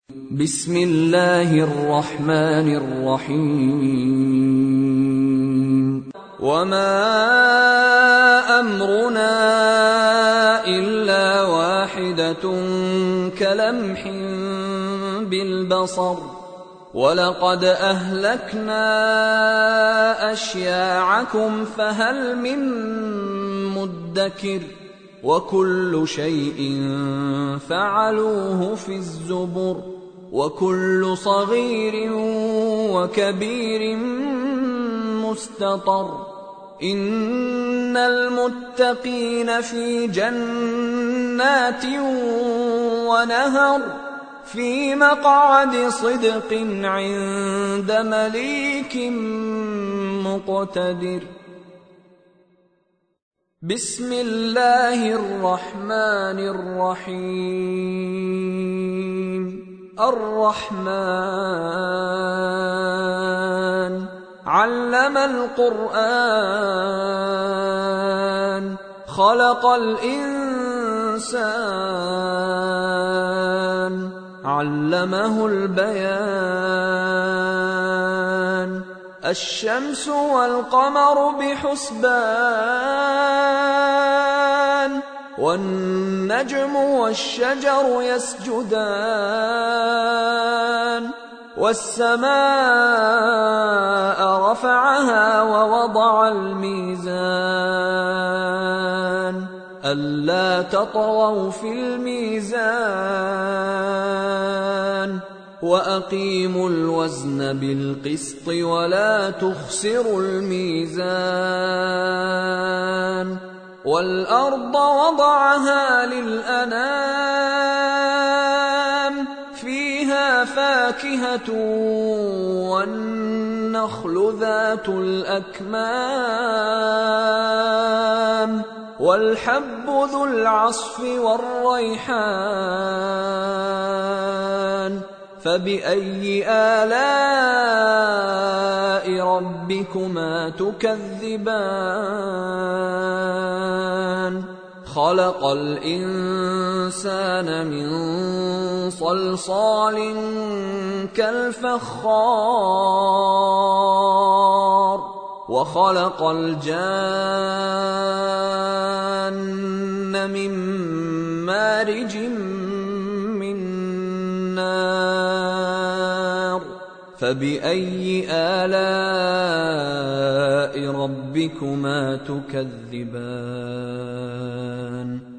بسم الله الرحمن الرحيم وما أمرنا إلا واحدة كلمح بالبصر ولقد أهلكنا أشياعكم فهل من مدكر وكل شيء فعلوه في الزبر وكل صغير وكبير مستطر إن المتقين في جنات ونهر في مقعد صدق عند مليك مقتدر بسم الله الرحمن الرحيم الرحمن علم القرآن خلق الإنسان علمه البيان الشمس والقمر بحسبان والنجم والشجر يسجدان والسماء رفعها ووضع الميزان ألا تطغوا في الميزان وأقيموا الوزن بالقسط ولا تخسروا الميزان والأرض وضعها للأنام فيها فاكهة والنخل ذات الأكمام والحب ذو العصف والريحان فبأي آلاء ربكما تكذبان خلق الإنسان من صلصال كالفخار وخلق الجان من مارج من نار فبأي آلاء ربكما تكذبان